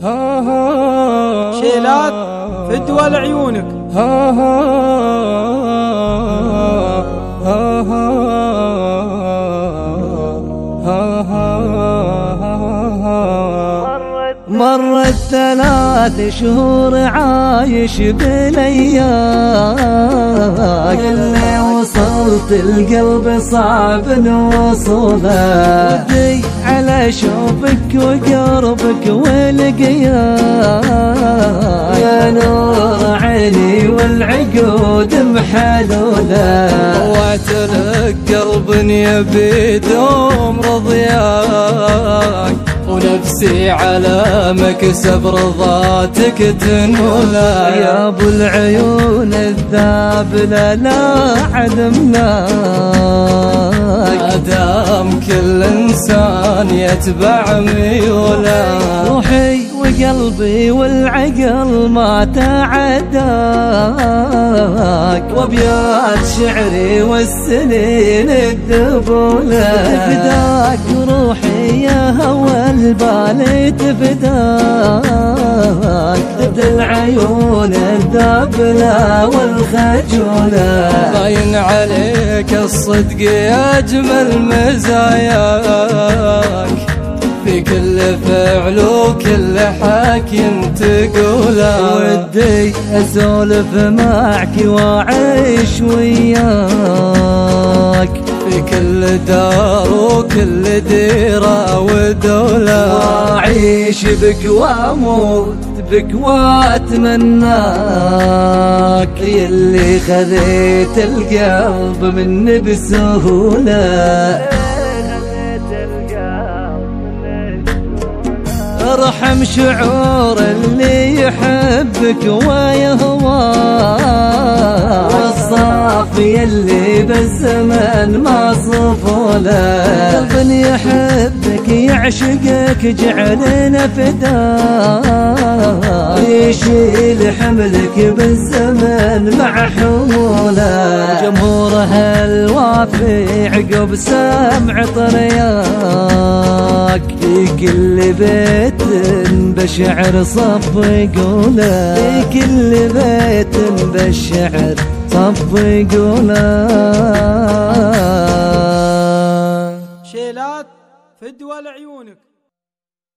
شيلات فدوى لعيونك. مرت 3 شهور عايش بلياك، اللي وصلت القلب صعب نوصله، ودي على شوفك وقربك ولقياك، يا نور عيني والعقود محلوله، واعترك قلب يبي دوم رضياك، ونفسي على مكسب رضاتك تنولا، يا ابو العيون الذابله لا عدمناك، ما دام كل انسان يتبع ميولا، روحي وقلبي والعقل ما تعداك، وابيات شعري والسنين الذبوله، فداك روحي يا هوى البال تفداك، ضد العيون الذابله والخجوله، باين عليك الصدق يا اجمل مزاياك، في كل فعل وكل حكي تقوله، ودي اسولف معك واعيش وياك، في كل دار وكل ديرة ودولة، واعيش بك واموت بك واتمناك، يلي خذيت القلب مني بسهوله، ارحم شعور اللي يحبك ويهواك، والصافي اللي بالزمن ما صفوله، قلب يحبك يعشقك جعلنا فداك، يشيل حملك بالزمن مع حموله، جمهورها الوافي عقب سمع طرياك، في كل بيت بشعر صف يقوله، في كل بيت بالشعر صف يقوله. شيلات فدوى لعيونك.